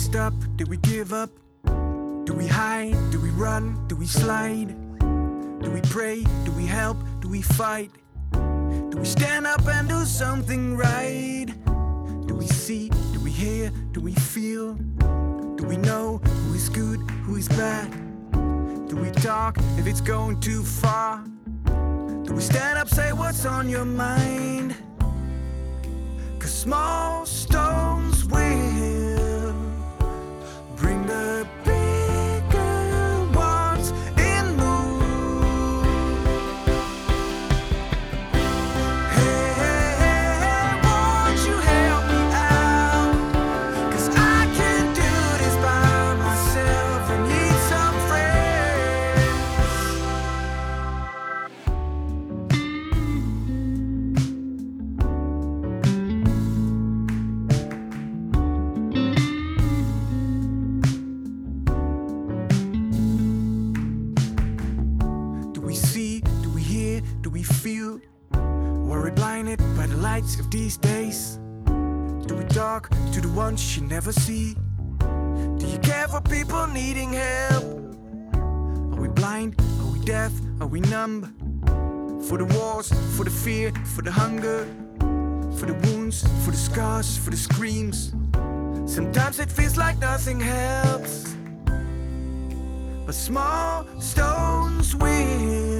stop? Did we give up? Do we hide? Do we run? Do we slide? Do we pray? Do we help? Do we fight? Do we stand up and do something right? Do we see? Do we hear? Do we feel? Do we know who is good, who is bad? Do we talk if it's going too far? Do we stand up, say what's on your mind? 'Cause small stones will bring the bigger ones in move. Hey, won't you help me out? 'Cause I can't do this by myself. I need some do we feel? Or are we blinded by the lights of these days? Do we talk to the ones you never see? Do you care for people needing help? Are we blind? Are we deaf? Are we numb? For the wars, for the fear, for the hunger, for the wounds, for the scars, for the screams. Sometimes it feels like nothing helps, but small stones will